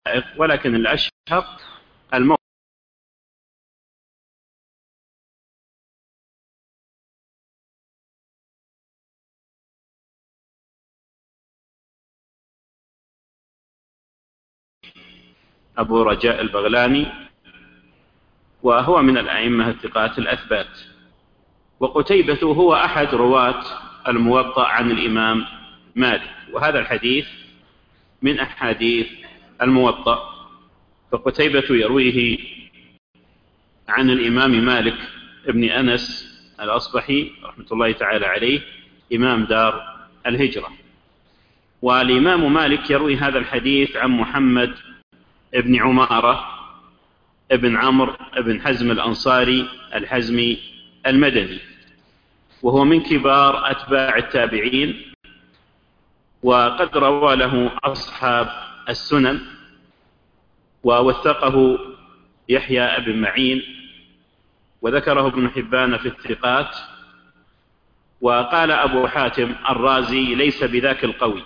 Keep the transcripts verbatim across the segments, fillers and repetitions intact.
ولكن الأشهر الموت. أبو رجاء البغلاني، وهو من الأئمة الثقات الأثبات. وقتيبة هو أحد رواة الموطأ عن الإمام مالك، وهذا الحديث من أحاديث الموطأ. فقتيبة يرويه عن الإمام مالك ابن أنس الأصبحي رحمة الله تعالى عليه، إمام دار الهجرة. والإمام مالك يروي هذا الحديث عن محمد ابن عمارة ابن عمرو ابن حزم الأنصاري الحزمي المدني، وهو من كبار أتباع التابعين، وقد روى له أصحاب السنن، ووثقه يحيى بن معين، وذكره ابن حبان في الثقات. وقال أبو حاتم الرازي ليس بذاك القوي،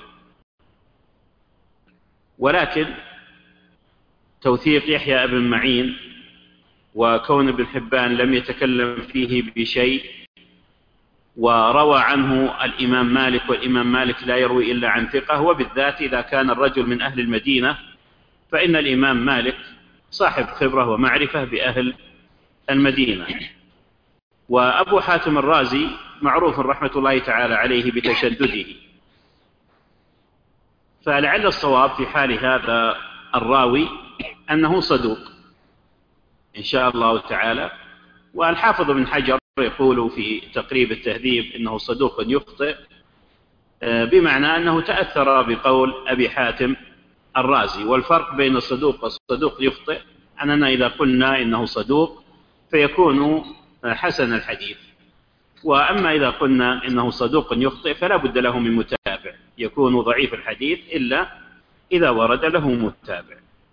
ولكن توثيق يحيى بن معين وكون ابن حبان لم يتكلم فيه بشيء، وروى عنه الإمام مالك، والإمام مالك لا يروي إلا عن ثقة، وبالذات إذا كان الرجل من أهل المدينة، فإن الإمام مالك صاحب خبرة ومعرفة بأهل المدينة. وأبو حاتم الرازي معروف رحمة الله تعالى عليه بتشدده، فلعل الصواب في حال هذا الراوي أنه صدوق إن شاء الله تعالى. والحافظ بن حجر يقول في تقريب التهذيب إنه صدوق يخطئ، بمعنى أنه تأثر بقول أبي حاتم الرازي. والفرق بين الصدوق والصدوق يخطئ أننا إذا قلنا إنه صدوق فيكون حسن الحديث، وأما إذا قلنا إنه صدوق يخطئ فلا بد له من متابع، يكون ضعيف الحديث إلا إذا ورد له متابع.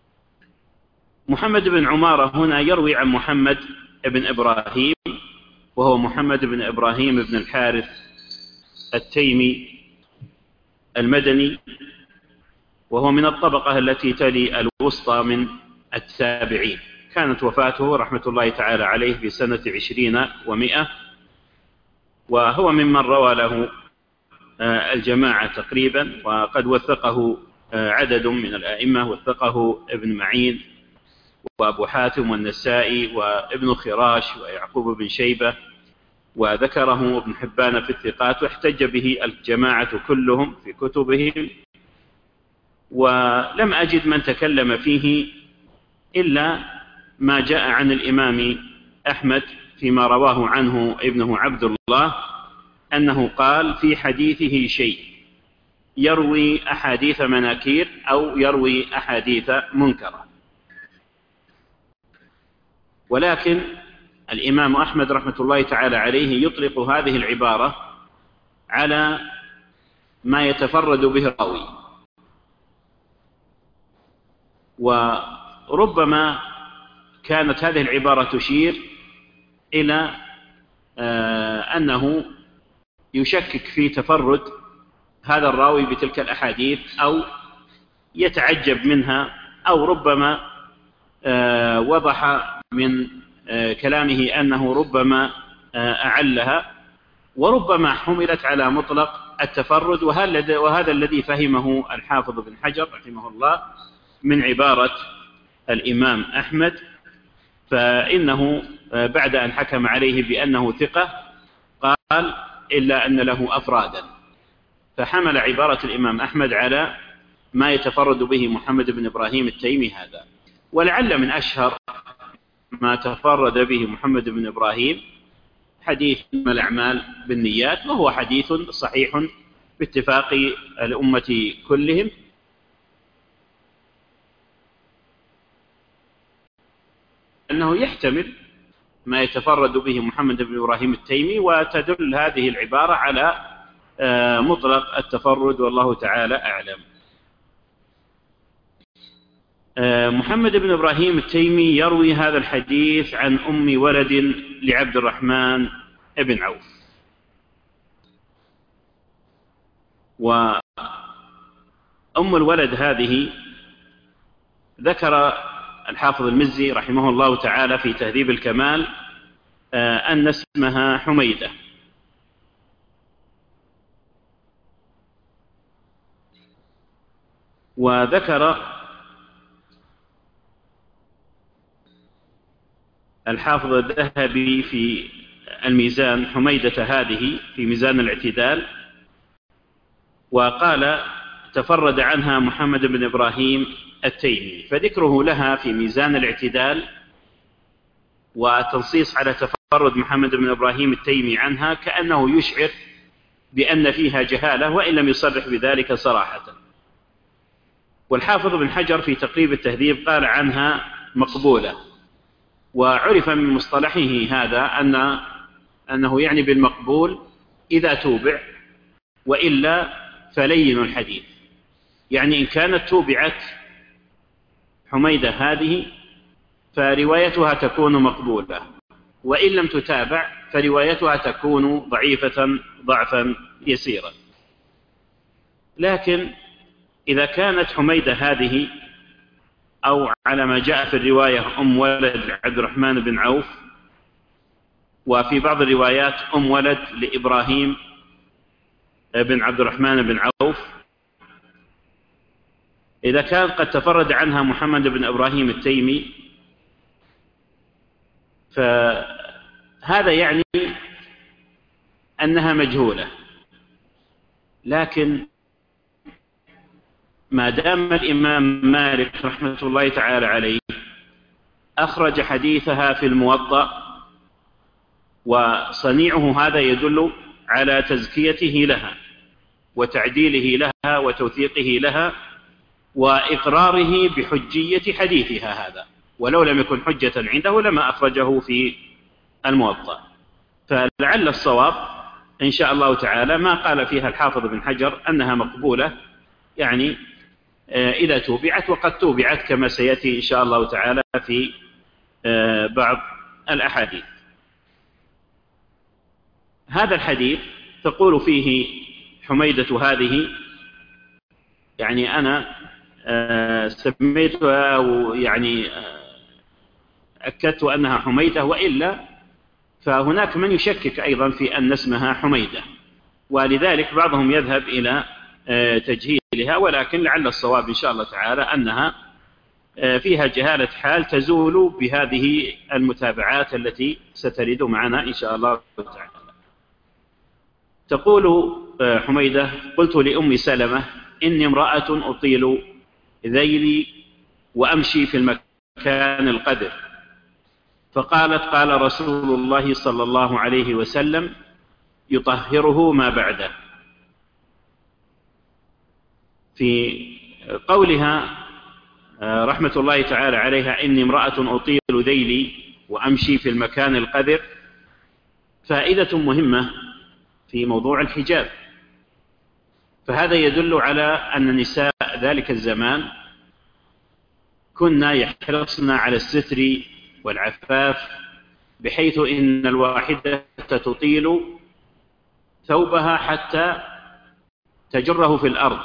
محمد بن عمارة هنا يروي عن محمد بن إبراهيم، وهو محمد بن إبراهيم بن الحارث التيمي المدني، وهو من الطبقة التي تلي الوسطى من التابعين. كانت وفاته رحمة الله تعالى عليه في سنة عشرين ومئة، وهو ممن روى له الجماعة تقريبا، وقد وثقه عدد من الأئمة، وثقه ابن معين وأبو حاتم والنسائي وابن خراش ويعقوب بن شيبة، وذكره ابن حبان في الثقات، واحتج به الجماعة كلهم في كتبهم. ولم أجد من تكلم فيه إلا ما جاء عن الإمام أحمد فيما رواه عنه ابنه عبد الله، أنه قال في حديثه شيء، يروي أحاديث مناكير أو يروي أحاديث منكرة. ولكن الإمام أحمد رحمة الله تعالى عليه يطلق هذه العبارة على ما يتفرد به الراوي، وربما كانت هذه العبارة تشير إلى أنه يشكك في تفرد هذا الراوي بتلك الأحاديث أو يتعجب منها، أو ربما وضح من كلامه أنه ربما أعلها، وربما حملت على مطلق التفرد. وهذا الذي فهمه الحافظ بن حجر رحمه الله من عبارة الإمام أحمد، فإنه بعد أن حكم عليه بأنه ثقة قال إلا أن له أفرادا، فحمل عبارة الإمام أحمد على ما يتفرد به محمد بن إبراهيم التيمي هذا. ولعل من أشهر ما تفرد به محمد بن إبراهيم حديث الأعمال بالنيات، وهو حديث صحيح باتفاق الأمة كلهم، أنه يحتمل ما يتفرد به محمد بن إبراهيم التيمي، وتدل هذه العبارة على مطلق التفرد، والله تعالى أعلم. محمد بن إبراهيم التيمي يروي هذا الحديث عن أم ولد لعبد الرحمن بن عوف، وأم الولد هذه ذكر الحافظ المزي رحمه الله تعالى في تهذيب الكمال أن اسمها حميدة. وذكر الحافظ الذهبي في الميزان حميدة هذه في ميزان الاعتدال، وقال تفرد عنها محمد بن إبراهيم التيمي، فذكره لها في ميزان الاعتدال وتنصيص على تفرد محمد بن إبراهيم التيمي عنها كأنه يشعر بأن فيها جهالة، وإن لم يصرح بذلك صراحة. والحافظ بن حجر في تقريب التهذيب قال عنها مقبولة، وعرف من مصطلحه هذا أن أنه يعني بالمقبول إذا توبع، وإلا فلين الحديث، يعني إن كانت توبعت حميدة هذه فروايتها تكون مقبولة، وإن لم تتابع فروايتها تكون ضعيفة ضعفا يسيرا. لكن إذا كانت حميدة هذه أو على ما جاء في الرواية أم ولد عبد الرحمن بن عوف، وفي بعض الروايات أم ولد لإبراهيم بن عبد الرحمن بن عوف، إذا كان قد تفرد عنها محمد بن إبراهيم التيمي فهذا يعني أنها مجهولة. لكن ما دام الإمام مالك رحمة الله تعالى عليه أخرج حديثها في الموطأ، وصنيعه هذا يدل على تزكيته لها وتعديله لها وتوثيقه لها وإقراره بحجية حديثها هذا، ولو لم يكن حجة عنده لما أخرجه في الموطأ. فلعل الصواب إن شاء الله تعالى ما قال فيها الحافظ بن حجر أنها مقبولة، يعني إذا توبعت، وقد توبعت كما سيأتي إن شاء الله تعالى في بعض الأحاديث. هذا الحديث تقول فيه حميدة هذه، يعني أنا سميتها يعني أكدت أنها حميدة، وإلا فهناك من يشكك أيضا في أن اسمها حميدة، ولذلك بعضهم يذهب إلى تجهيلها، ولكن لعل الصواب إن شاء الله تعالى أنها فيها جهالة حال تزول بهذه المتابعات التي سترد معنا إن شاء الله تعالى. تقول حميدة قلت لأم سلمة إني امرأة أطيل ذيلي وأمشي في المكان القدر، فقالت قال رسول الله صلى الله عليه وسلم يطهره ما بعده. في قولها رحمة الله تعالى عليها إني امرأة أطيل ذيلي وأمشي في المكان القدر فائدة مهمة في موضوع الحجاب، فهذا يدل على أن نساء ذلك الزمان كنا يحرصن على الستر والعفاف، بحيث إن الواحدة تطيل ثوبها حتى تجره في الأرض،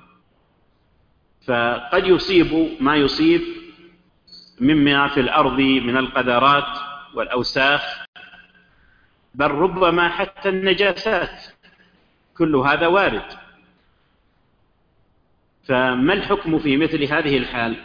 فقد يصيب ما يصيب مما في الأرض من القذرات والأوساخ، بل ربما حتى النجاسات، كل هذا وارد. فما الحكم في مثل هذه الحال؟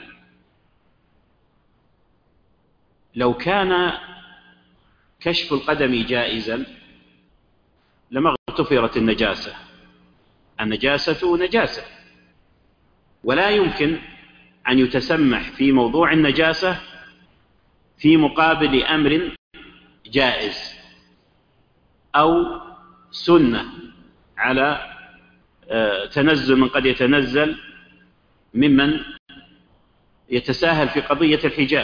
لو كان كشف القدم جائزا لما اغتفرت النجاسة، النجاسة نجاسة، ولا يمكن أن يتسمح في موضوع النجاسة في مقابل أمر جائز أو سنة على تنزل من قد يتنزل ممن يتساهل في قضية الحجاب.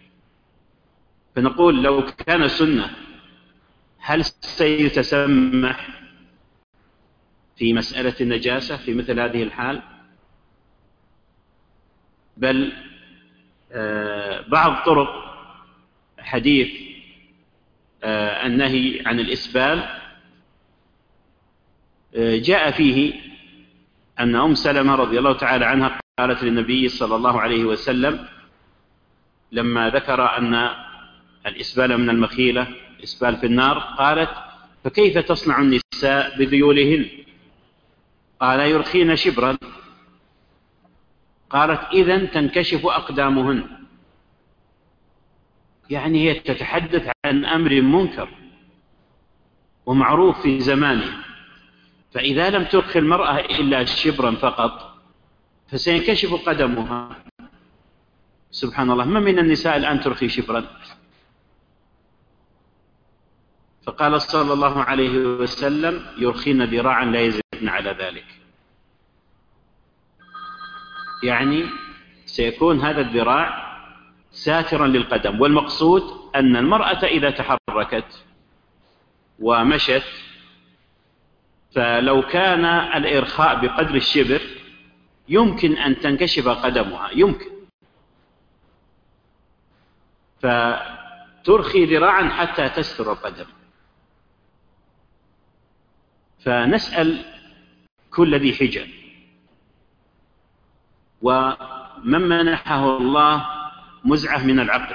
فنقول لو كان سنة هل سيتسمح في مسألة النجاسة في مثل هذه الحال؟ بل بعض طرق حديث النهي عن الإسبال جاء فيه أن أم سلمة رضي الله تعالى عنها قالت للنبي صلى الله عليه وسلم لما ذكر أن الإسبال من المخيلة إسبال في النار، قالت: فكيف تصنع النساء بذيولهن؟ قال: يرخين شبرا. قالت: إذن تنكشف أقدامهن. يعني هي تتحدث عن أمر منكر ومعروف في زمانه، فإذا لم ترخي المرأة إلا شبرا فقط فسينكشف قدمها. سبحان الله، ما من النساء الآن ترخي شبرا؟ فقال صلى الله عليه وسلم: يرخين ذراعا لا يزدن على ذلك. يعني سيكون هذا الذراع ساترا للقدم. والمقصود أن المرأة إذا تحركت ومشت، فلو كان الإرخاء بقدر الشبر يمكن أن تنكشف قدمها، يمكن، فترخي ذراعا حتى تستر القدم. فنسأل كل ذي حجة ومن منحه الله مزعة من العقل،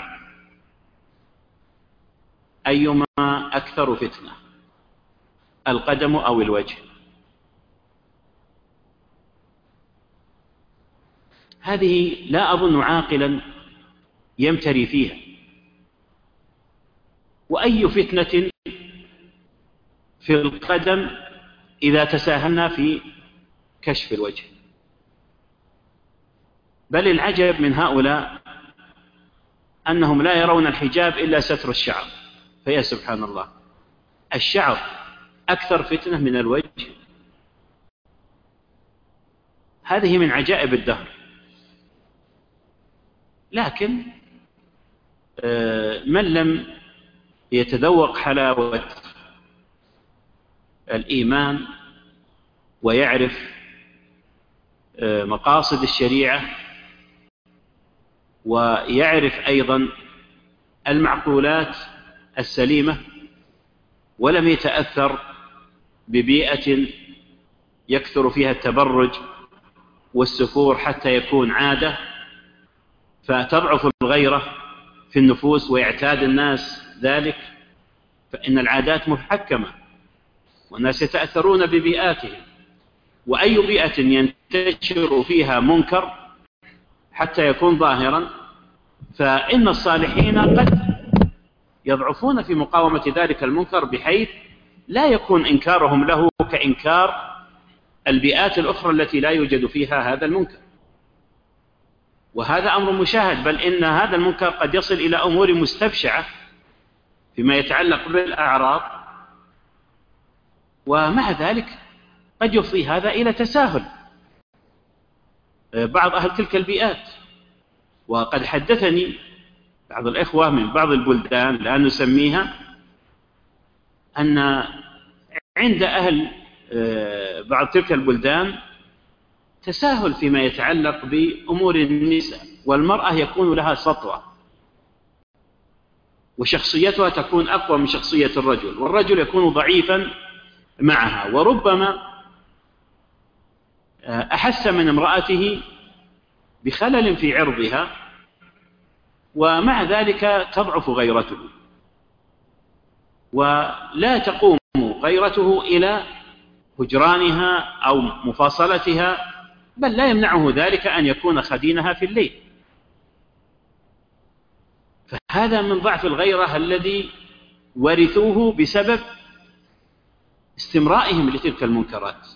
أيما أكثر فتنة، القدم أو الوجه؟ هذه لا أظن عاقلا يمتري فيها. وأي فتنة في القدم إذا تساهلنا في كشف الوجه؟ بل العجب من هؤلاء أنهم لا يرون الحجاب إلا ستر الشعر. فيا سبحان الله، الشعر أكثر فتنة من الوجه. هذه من عجائب الدهر. لكن من لم يتذوق حلاوة الإيمان ويعرف مقاصد الشريعة ويعرف أيضا المعقولات السليمة، ولم يتأثر ببيئة يكثر فيها التبرج والسفور حتى يكون عادة، فتضعف الغيرة في النفوس ويعتاد الناس ذلك، فإن العادات محكمة والناس يتأثرون ببيئاتهم. وأي بيئة ينتشر فيها منكر حتى يكون ظاهرا، فإن الصالحين قد يضعفون في مقاومة ذلك المنكر بحيث لا يكون إنكارهم له كإنكار البيئات الأخرى التي لا يوجد فيها هذا المنكر. وهذا أمر مشاهد، بل إن هذا المنكر قد يصل إلى أمور مستبشعة فيما يتعلق بالأعراض، ومع ذلك قد يفضي هذا إلى تساهل بعض أهل تلك البيئات. وقد حدثني بعض الإخوة من بعض البلدان لا نسميها أن عند أهل بعض تلك البلدان تساهل فيما يتعلق بأمور النساء، والمرأة يكون لها سطوة وشخصيتها تكون أقوى من شخصية الرجل، والرجل يكون ضعيفا معها، وربما أحس من امرأته بخلل في عرضها، ومع ذلك تضعف غيرته ولا تقوم غيرته إلى هجرانها أو مفاصلتها، بل لا يمنعه ذلك أن يكون خدينها في الليل. فهذا من ضعف الغيرة الذي ورثوه بسبب استمرائهم لتلك المنكرات.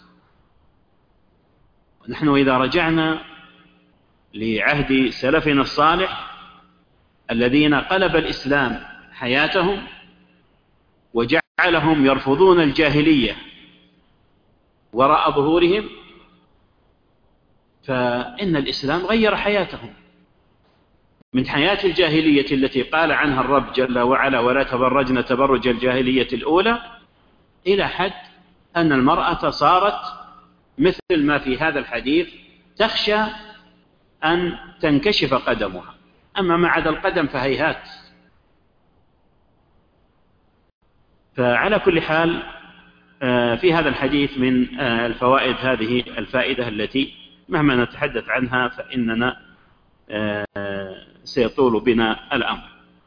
ونحن إذا رجعنا لعهد سلفنا الصالح الذين قلب الإسلام حياتهم وجعلهم يرفضون الجاهلية وراء ظهورهم، فإن الإسلام غير حياتهم من حياة الجاهلية التي قال عنها الرب جل وعلا: ولا تبرجن تبرج الجاهلية الأولى، إلى حد أن المرأة صارت مثل ما في هذا الحديث تخشى أن تنكشف قدمها، أما ما عدا القدم فهيهات. فعلى كل حال في هذا الحديث من الفوائد هذه الفائدة التي مهما نتحدث عنها فإننا سيطول بنا الأمر.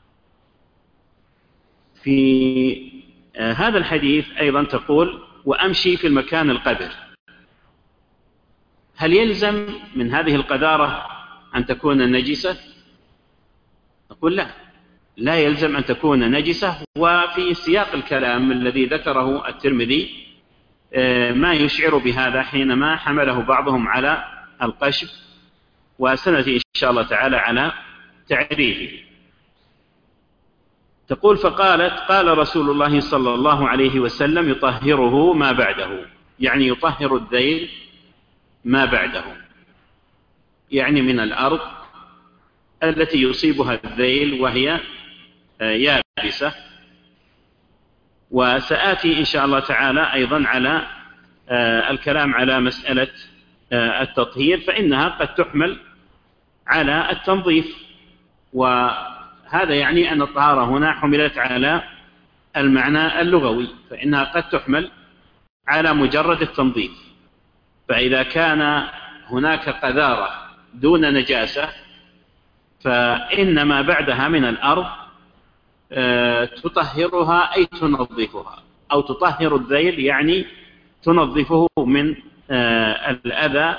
في هذا الحديث أيضا تقول: وأمشي في المكان القذر. هل يلزم من هذه القذارة أن تكون نجسة؟ نقول لا، لا يلزم أن تكون نجسة. وفي سياق الكلام الذي ذكره الترمذي ما يشعر بهذا حينما حمله بعضهم على القشف، وسنأتي إن شاء الله تعالى على تعريفه. تقول: فقالت: قال رسول الله صلى الله عليه وسلم: يطهره ما بعده، يعني يطهر الذيل ما بعده، يعني من الأرض التي يصيبها الذيل وهي يابسة. وسآتي إن شاء الله تعالى أيضا على الكلام على مسألة التطهير، فإنها قد تحمل على التنظيف، وهذا يعني أن الطهارة هنا حملت على المعنى اللغوي، فإنها قد تحمل على مجرد التنظيف. فإذا كان هناك قذارة دون نجاسة فإن ما بعدها من الأرض تطهرها أي تنظفها، أو تطهر الذيل يعني تنظفه من الأذى.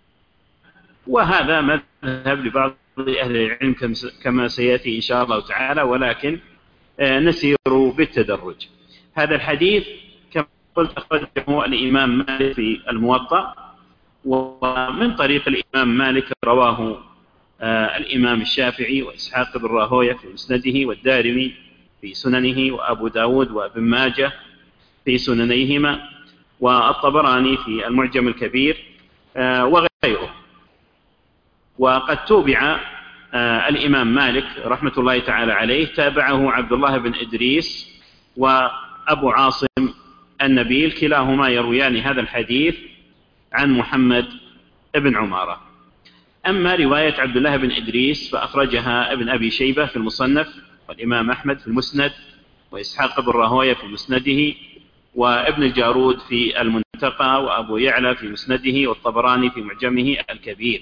وهذا مذهب لبعض أهل العلم كما سيأتي إن شاء الله تعالى، ولكن نسير بالتدرج. هذا الحديث كما قلت أخرجه الإمام مالك في الموطأ، ومن طريق الإمام مالك رواه الإمام الشافعي وإسحاق بن راهويه في مسنده، والدارمي في سننه، وأبو داود وابن ماجه في سننيهما، والطبراني في المعجم الكبير وغيره. وقد توبع الإمام مالك رحمة الله تعالى عليه، تابعه عبد الله بن إدريس وأبو عاصم النبيل، كلاهما يرويان هذا الحديث عن محمد بن عمارة. أما رواية عبد الله بن إدريس فأخرجها ابن أبي شيبة في المصنف، والإمام أحمد في المسند، وإسحاق بن راهويه في مسنده، وابن الجارود في المنتقى، وأبو يعلى في مسنده، والطبراني في معجمه الكبير.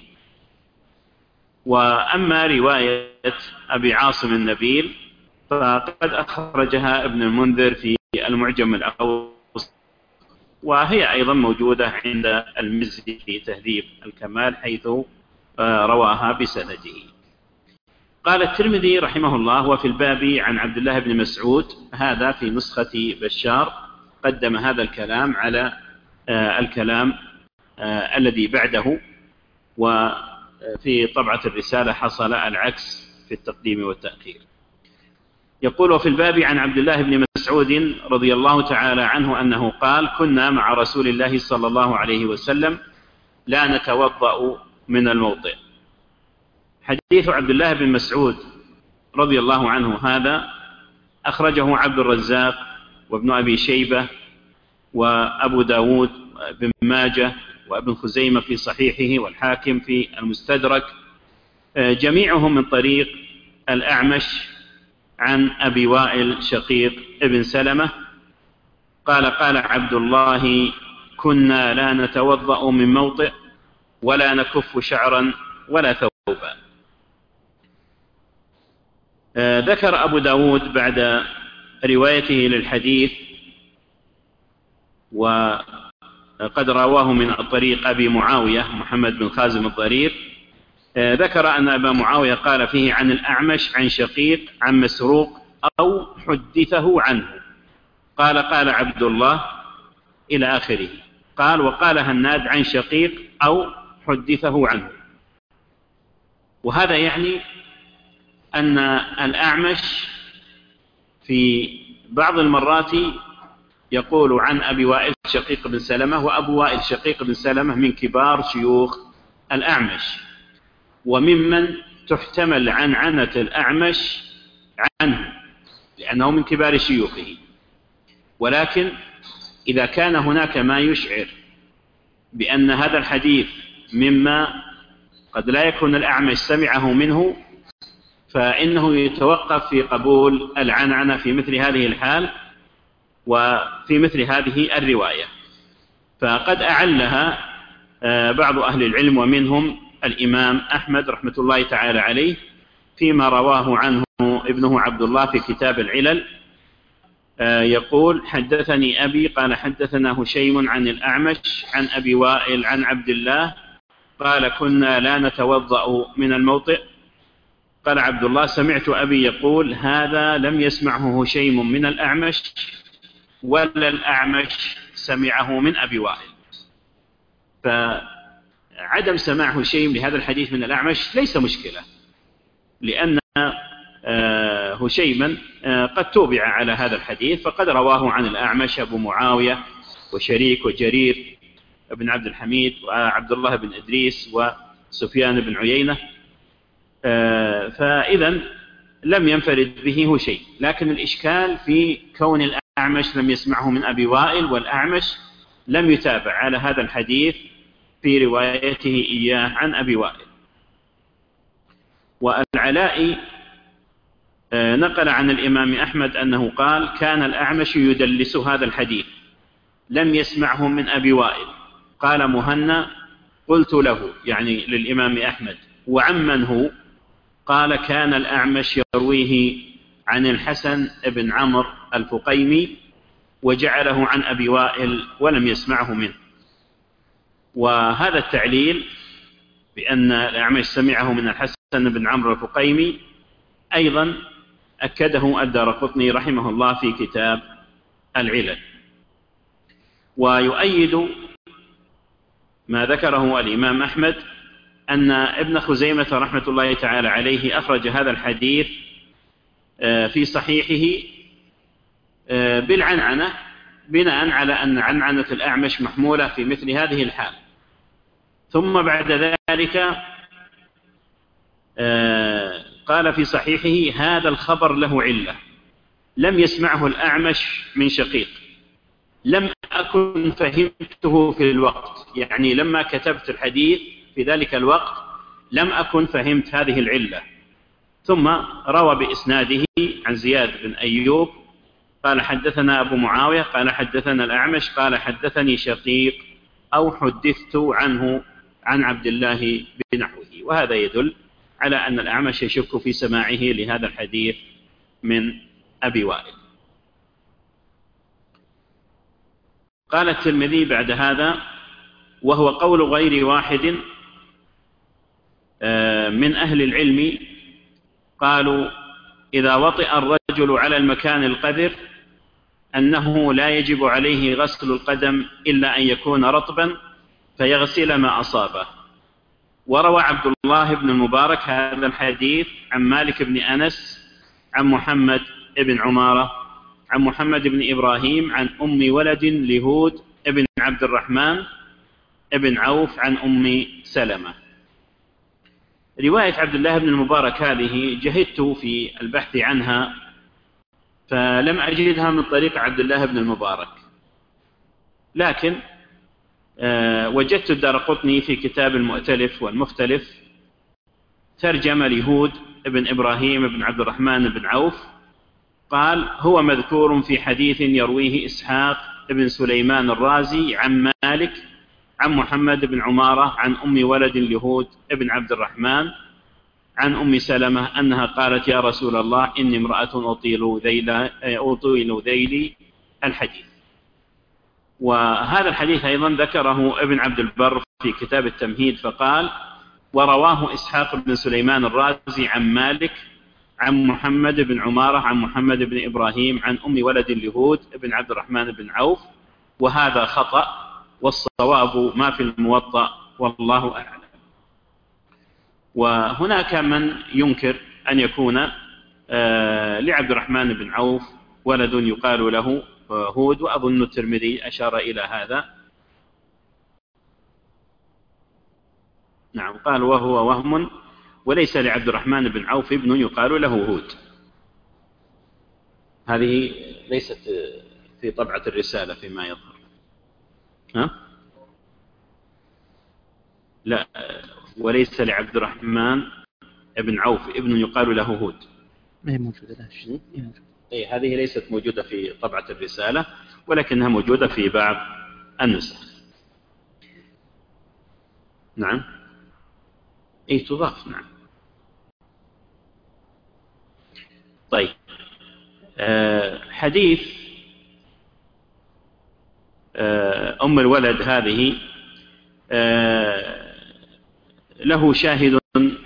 وأما رواية أبي عاصم النبيل فقد أخرجها ابن المنذر في المعجم الأوسط، وهي أيضا موجودة عند المزي في تهذيب الكمال حيث رواها بسنده. قال الترمذي رحمه الله: وفي الباب عن عبد الله بن مسعود. هذا في نسخة بشار قدم هذا الكلام على الكلام الذي بعده، وفي طبعة الرسالة حصل العكس في التقديم والتأخير. يقول: وفي الباب عن عبد الله بن مسعود رضي الله تعالى عنه أنه قال: كنا مع رسول الله صلى الله عليه وسلم لا نتوضأ من الموطئ. حديث عبد الله بن مسعود رضي الله عنه هذا أخرجه عبد الرزاق وابن أبي شيبة وأبو داود وابن ماجه وابن خزيمة في صحيحه، والحاكم في المستدرك، جميعهم من طريق الأعمش عن أبي وائل شقيق ابن سلمة قال: قال عبد الله: كنا لا نتوضأ من موطئ ولا نكف شعرا ولا ثوبا. ذكر أبو داود بعد روايته للحديث، وقد رواه من طريق أبي معاوية محمد بن خازم الضرير، ذكر أن أبا معاوية قال فيه عن الأعمش عن شقيق عن مسروق أو حدثه عنه، قال: قال عبد الله إلى آخره. قال: وقال هناد عن شقيق أو حدثه عنه. وهذا يعني أن الأعمش في بعض المرات يقول عن أبي وائل شقيق بن سلمة، وأبو وائل شقيق بن سلمة من كبار شيوخ الأعمش، وممن تحتمل عنعنة الأعمش عنه لأنه من كبار شيوخه. ولكن إذا كان هناك ما يشعر بأن هذا الحديث مما قد لا يكون الأعمش سمعه منه، فإنه يتوقف في قبول العنعنة في مثل هذه الحال وفي مثل هذه الرواية. فقد أعلها بعض أهل العلم ومنهم الإمام أحمد رحمة الله تعالى عليه فيما رواه عنه ابنه عبد الله في كتاب العلل، يقول: حدثني أبي قال حدثنا هشيم عن الأعمش عن أبي وائل عن عبد الله قال: كنا لا نتوضأ من الموطئ. قال عبد الله: سمعت أبي يقول: هذا لم يسمعه هشيم من الأعمش ولا الأعمش سمعه من أبي وائل. فعدم سماع هشيم لهذا الحديث من الأعمش ليس مشكلة، لأن هشيما قد توبع على هذا الحديث، فقد رواه عن الأعمش أبو معاوية وشريك وجرير بن عبد الحميد وعبد الله بن إدريس وسفيان بن عيينة، فإذا لم ينفرد به هشيم. لكن الإشكال في كون الأعمش لم يسمعه من أبي وائل، والأعمش لم يتابع على هذا الحديث في روايته إياه عن أبي وائل. والعلاء نقل عن الإمام أحمد أنه قال: كان الأعمش يدلس هذا الحديث لم يسمعه من أبي وائل. قال مهنا: قلت له، يعني للإمام أحمد: وعمن هو؟ قال: كان الأعمش يرويه عن الحسن بن عمرو الفقيمي وجعله عن أبي وائل ولم يسمعه منه. وهذا التعليل بأن الأعمش سمعه من الحسن بن عمرو الفقيمي أيضا أكده الدارقطني رحمه الله في كتاب العلل. ويؤيد ما ذكره الإمام أحمد أن ابن خزيمة رحمة الله تعالى عليه أخرج هذا الحديث في صحيحه بالعنعنة، بناء على أن عنعنة الأعمش محمولة في مثل هذه الحال. ثم بعد ذلك قال في صحيحه: هذا الخبر له علة، لم يسمعه الأعمش من شقيق، لم أكن فهمته في الوقت، يعني لما كتبت الحديث في ذلك الوقت لم أكن فهمت هذه العلة. ثم روى بإسناده عن زياد بن أيوب قال: حدثنا أبو معاوية قال حدثنا الأعمش قال حدثني شقيق أو حدثت عنه عن عبد الله بنحوه. وهذا يدل على أن الأعمش يشك في سماعه لهذا الحديث من أبي وائل. قال الترمذي بعد هذا: وهو قول غير واحد من أهل العلم، قالوا: إذا وطئ الرجل على المكان القذر أنه لا يجب عليه غسل القدم إلا أن يكون رطبا فيغسل ما أصابه. وروى عبد الله بن المبارك هذا الحديث عن مالك بن أنس عن محمد بن عمارة عن محمد بن إبراهيم عن أم ولد لهود بن عبد الرحمن بن عوف عن أم سلمة. رواية عبد الله بن المبارك هذه جهدت في البحث عنها فلم أجدها من طريق عبد الله بن المبارك، لكن أه وجدت الدارقطني في كتاب المؤتلف والمختلف ترجم لهود بن إبراهيم بن عبد الرحمن بن عوف، قال: هو مذكور في حديث يرويه إسحاق بن سليمان الرازي عن مالك عن محمد بن عمارة عن أم ولد لهود بن عبد الرحمن عن أم سلمة أنها قالت: يا رسول الله إني امرأة أطيل ذيل, أطيل ذيلي الحديث. وهذا الحديث أيضا ذكره ابن عبد البر في كتاب التمهيد فقال: ورواه إسحاق بن سليمان الرازي عن مالك عن محمد بن عمارة عن محمد بن إبراهيم عن أم ولد لهود بن عبد الرحمن بن عوف، وهذا خطأ، والصواب ما في الموطأ والله أعلم. وهناك من ينكر أن يكون لعبد الرحمن بن عوف ولد يقال له هود، وأظن الترمذي أشار إلى هذا. نعم، قال: وهو وهم وليس لعبد الرحمن بن عوف ابن يقال له هود. هذه ليست في طبعة الرسالة فيما يظهر. ها؟ لا، وليس لعبد الرحمن بن عوف ابن يقال له هود. ما هي موجودة لا إيه، هذه ليست موجودة في طبعة الرسالة، ولكنها موجودة في بعض النسخ. نعم، أي تضاف. نعم. طيب، أه حديث أه أم الولد هذه أه له شاهد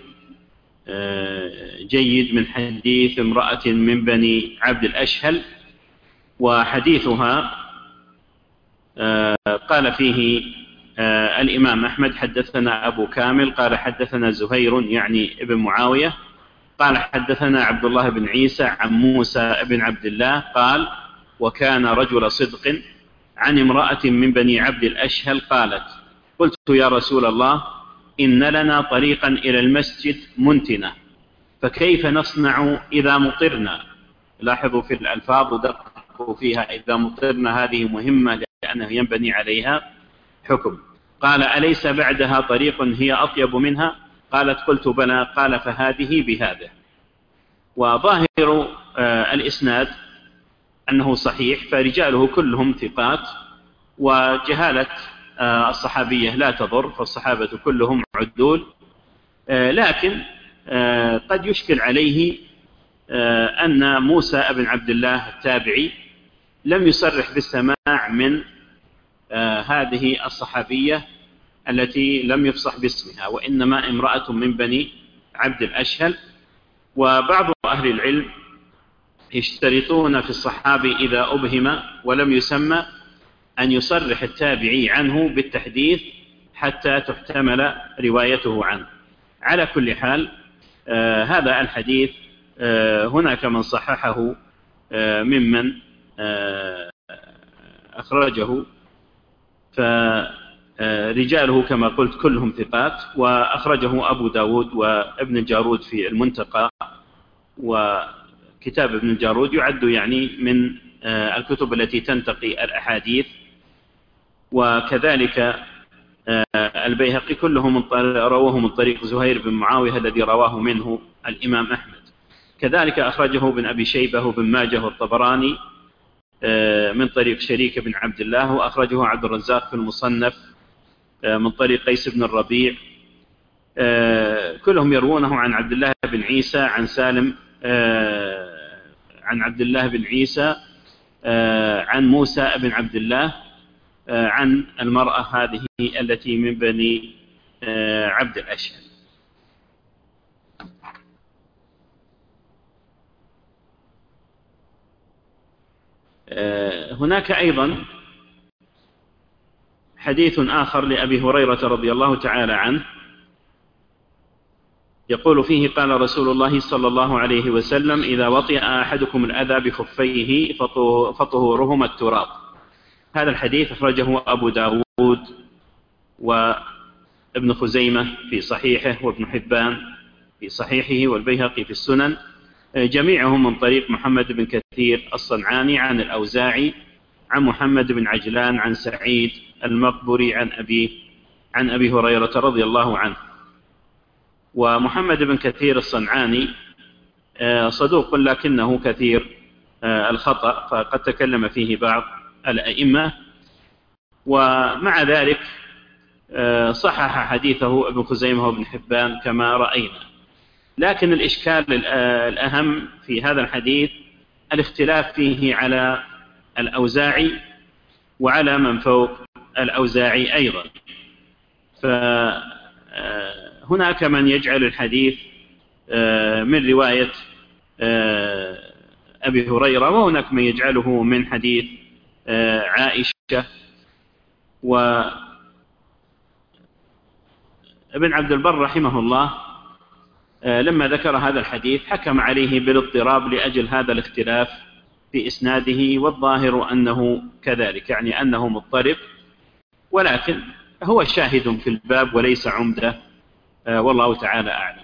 أه جيد من حديث امرأة من بني عبد الأشهل، وحديثها أه قال فيه أه الإمام أحمد حدثنا أبو كامل قال حدثنا زهير يعني ابن معاوية قال حدثنا عبد الله بن عيسى عن موسى بن عبد الله قال وكان رجل صدق عن امرأة من بني عبد الأشهل قالت قلت يا رسول الله إن لنا طريقا إلى المسجد منتنة فكيف نصنع إذا مطرنا؟ لاحظوا في الألفاظ ودققوا فيها، إذا مطرنا هذه مهمة لأنه ينبني عليها حكم. قال أليس بعدها طريق هي أطيب منها؟ قالت قلت بلى. قال فهذه بهذا. وظاهر آه الإسناد أنه صحيح، فرجاله كلهم ثقات، وجهالة آه الصحابية لا تضر، فالصحابة كلهم عدول. آه لكن آه قد يشكل عليه آه أن موسى بن عبد الله التابعي لم يصرح بالسماع من آه هذه الصحابية التي لم يفصح باسمها، وإنما امرأة من بني عبد الأشهل. وبعض أهل العلم يشترطون في الصحابي إذا أبهم ولم يسمى أن يصرح التابعي عنه بالتحديث حتى تحتمل روايته عنه. على كل حال آه هذا الحديث آه هناك من صححه آه ممن آه أخرجه، فرجاله كما قلت كلهم ثقات، وأخرجه أبو داود وابن الجارود في المنتقى، وكتاب ابن الجارود يعد يعني من آه الكتب التي تنتقي الأحاديث، وكذلك آه البيهقي كلهم رواه من طريق زهير بن معاوية الذي رواه منه الإمام أحمد. كذلك أخرجه ابن أبي شيبة وابن ماجه والطبراني آه من طريق شريك بن عبد الله، وأخرجه عبد الرزاق في المصنف آه من طريق قيس بن الربيع. آه كلهم يروونه عن عبد الله بن عيسى عن سالم آه عن عبد الله بن عيسى آه عن موسى بن عبد الله آه عن المرأة هذه التي من بني آه عبد الأشهل. آه هناك أيضا حديث آخر لأبي هريرة رضي الله تعالى عنه يقول فيه قال رسول الله صلى الله عليه وسلم إذا وطئ أحدكم الأذى بخفيه فطهورهما التراب. هذا الحديث أخرجه أبو داود وابن خزيمة في صحيحه وابن حبان في صحيحه والبيهقي في السنن، جميعهم من طريق محمد بن كثير الصنعاني عن الأوزاعي عن محمد بن عجلان عن سعيد المقبري عن أبي عن أبي هريرة رضي الله عنه. ومحمد بن كثير الصنعاني صدوق لكنه كثير الخطأ، فقد تكلم فيه بعض الأئمة، ومع ذلك صحح حديثه ابن خزيمة وابن حبان كما رأينا. لكن الإشكال الأهم في هذا الحديث الاختلاف فيه على الأوزاعي وعلى من فوق الأوزاعي أيضا. فهناك من يجعل الحديث من رواية أبي هريرة، وهناك من يجعله من حديث عائشة. وابن عبد البر رحمه الله لما ذكر هذا الحديث حكم عليه بالاضطراب لأجل هذا الاختلاف في إسناده، والظاهر أنه كذلك، يعني أنه مضطرب، ولكن هو شاهد في الباب وليس عمدة، والله تعالى أعلم.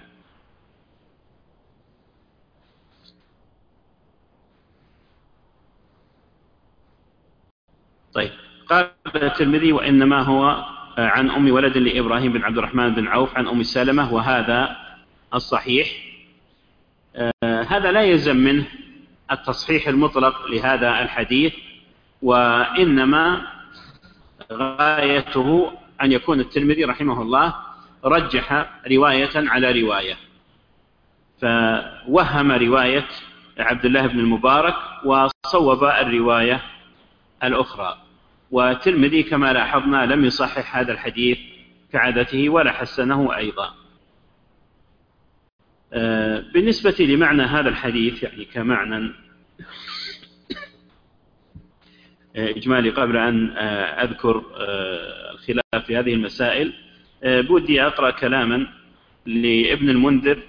طيب، قال الترمذي وإنما هو عن أم ولد لإبراهيم بن عبد الرحمن بن عوف عن أم سلمة، وهذا الصحيح. آه هذا لا يلزم منه التصحيح المطلق لهذا الحديث، وإنما غايته أن يكون الترمذي رحمه الله رجح رواية على رواية، فوهم رواية عبد الله بن المبارك وصوب الرواية الأخرى. والترمذي كما لاحظنا لم يصحح هذا الحديث كعادته ولا حسنه أيضا. بالنسبة لمعنى هذا الحديث يعني كمعنى إجمالي، قبل أن أذكر الخلاف في هذه المسائل بودي أقرأ كلاما لابن المنذر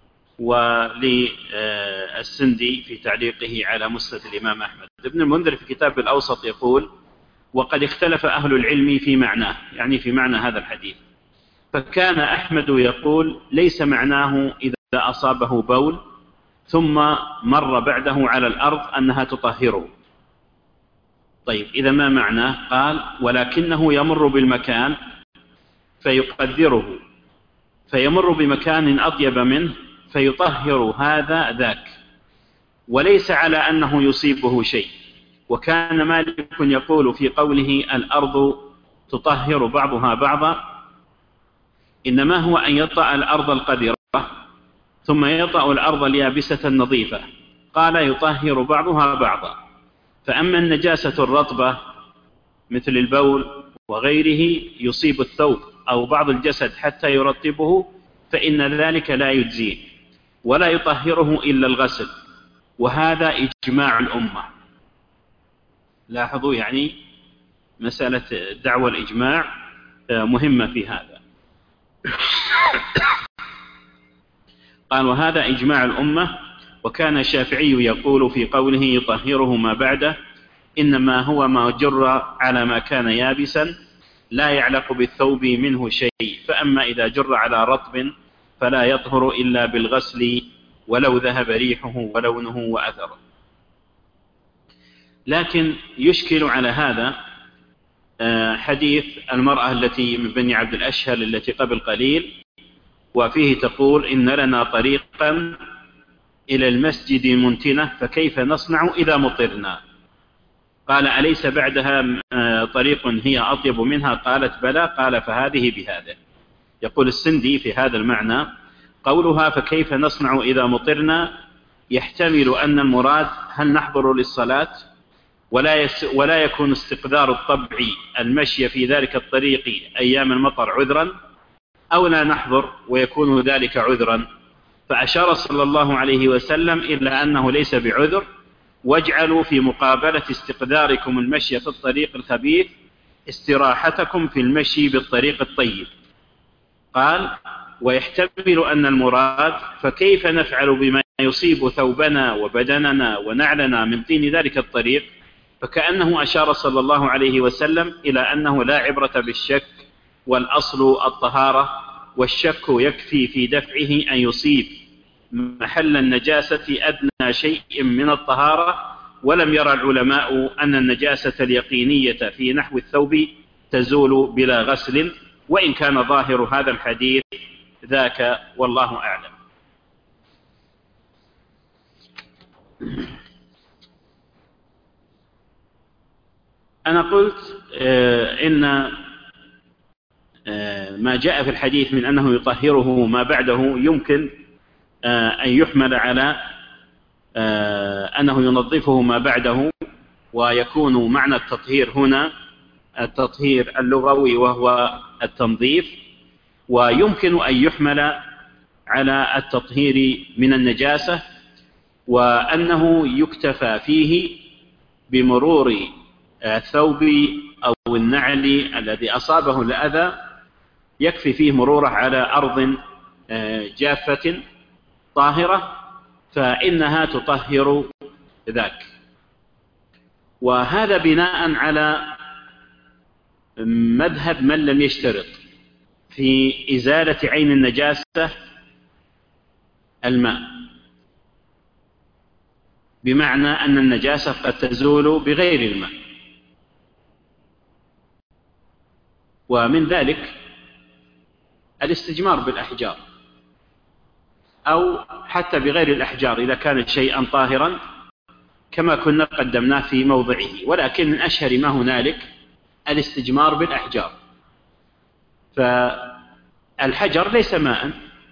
وللسندي في تعليقه على مسند الإمام أحمد. ابن المنذر في كتاب الأوسط يقول: وقد اختلف أهل العلم في معناه، يعني في معنى هذا الحديث، فكان أحمد يقول: ليس معناه إذا أصابه بول ثم مر بعده على الأرض أنها تطهره. طيب إذا ما معناه؟ قال: ولكنه يمر بالمكان فيقدره، فيمر بمكان أطيب منه فيطهر هذا ذاك، وليس على أنه يصيبه شيء. وكان مالك يقول في قوله الأرض تطهر بعضها بعضا إنما هو أن يطأ الأرض القدرة ثم يطأ الأرض اليابسة النظيفة، قال يطهر بعضها بعضا. فأما النجاسة الرطبة مثل البول وغيره يصيب الثوب أو بعض الجسد حتى يرطبه فإن ذلك لا يجزيه ولا يطهره إلا الغسل، وهذا إجماع الأمة. لاحظوا يعني مسألة دعوة الإجماع مهمة في هذا. قال: وهذا إجماع الأمة. وكان الشافعي يقول في قوله يطهره ما بعده: إنما هو ما جر على ما كان يابسا لا يعلق بالثوب منه شيء، فأما إذا جر على رطب فلا يطهر إلا بالغسل ولو ذهب ريحه ولونه وأثره. لكن يشكل على هذا حديث المرأة التي من بني عبد الأشهل التي قبل قليل، وفيه تقول: إن لنا طريقا إلى المسجد منتنة فكيف نصنع إذا مطرنا؟ قال: أليس بعدها طريق هي أطيب منها؟ قالت: بلى. قال: فهذه بهذا. يقول السندي في هذا المعنى: قولها فكيف نصنع إذا مطرنا يحتمل أن المراد هل نحضر للصلاة ولا, يس ولا يكون استقدار الطبع المشي في ذلك الطريق أيام المطر عذرا، أو لا نحضر ويكون ذلك عذرا. فأشار صلى الله عليه وسلم إلى أنه ليس بعذر، واجعلوا في مقابلة استقداركم المشي في الطريق الخبيث استراحتكم في المشي بالطريق الطيب. قال: ويحتمل أن المراد فكيف نفعل بما يصيب ثوبنا وبدننا ونعلنا من طين ذلك الطريق، فكأنه أشار صلى الله عليه وسلم إلى أنه لا عبرة بالشك، والأصل الطهارة، والشك يكفي في دفعه أن يصيب محل النجاسة أدنى شيء من الطهارة. ولم يرى العلماء أن النجاسة اليقينية في نحو الثوب تزول بلا غسل، وإن كان ظاهر هذا الحديث ذاك والله أعلم. أنا قلت إن ما جاء في الحديث من أنه يطهره ما بعده يمكن أن يحمل على أنه ينظفه ما بعده، ويكون معنى التطهير هنا التطهير اللغوي وهو التنظيف، ويمكن أن يحمل على التطهير من النجاسة، وأنه يكتفى فيه بمرور الثوب أو النعل الذي أصابه الأذى، يكفي فيه مروره على أرض جافة طاهرة فإنها تطهر ذاك. وهذا بناء على مذهب من لم يشترط في إزالة عين النجاسة الماء، بمعنى أن النجاسة قد تزول بغير الماء. ومن ذلك الاستجمار بالأحجار، أو حتى بغير الأحجار إذا كان شيئا طاهرا كما كنا قدمناه في موضعه، ولكن من أشهر ما هنالك الاستجمار بالأحجار. الحجر ليس ماء،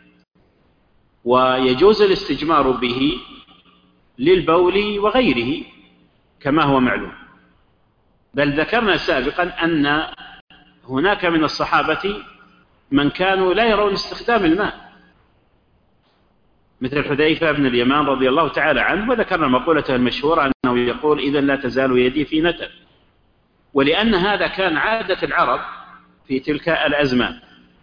ويجوز الاستجمار به للبول وغيره كما هو معلوم. بل ذكرنا سابقا أن هناك من الصحابة من كانوا لا يرون استخدام الماء، مثل حذيفة بن اليمان رضي الله تعالى عنه، وذكرنا مقولته المشهورة أنه يقول: إذا لا تزال يدي في نتن. ولأن هذا كان عادة العرب في تلك الأزمان.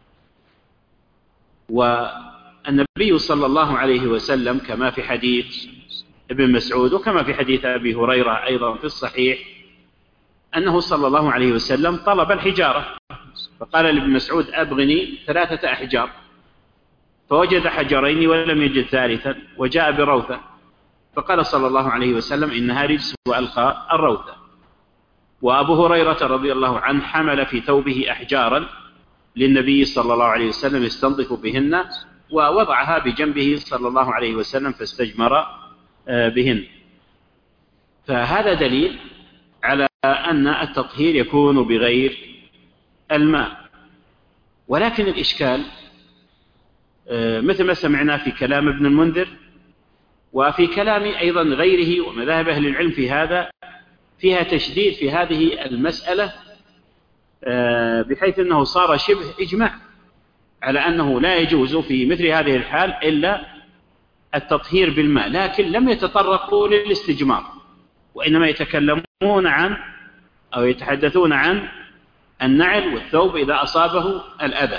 والنبي صلى الله عليه وسلم كما في حديث ابن مسعود وكما في حديث أبي هريرة أيضا في الصحيح أنه صلى الله عليه وسلم طلب الحجارة، فقال لابن مسعود: أبغني ثلاثة أحجار، فوجد حجرين ولم يجد ثالثا، وجاء بروثة، فقال صلى الله عليه وسلم: إنها رجس، وألقى الروثة. وأبو هريرة رضي الله عنه حمل في ثوبه أحجارا للنبي صلى الله عليه وسلم يستنظف بهن، ووضعها بجنبه صلى الله عليه وسلم فاستجمر بهن. فهذا دليل على أن التطهير يكون بغير الماء. ولكن الإشكال مثل ما سمعنا في كلام ابن المنذر وفي كلام أيضا غيره ومذاهب أهل العلم في هذا، فيها تشديد في هذه المسألة، بحيث أنه صار شبه إجماع على أنه لا يجوز في مثل هذه الحال إلا التطهير بالماء، لكن لم يتطرقوا للاستجمار، وإنما يتكلمون عن أو يتحدثون عن النعل والثوب إذا أصابه الأذى.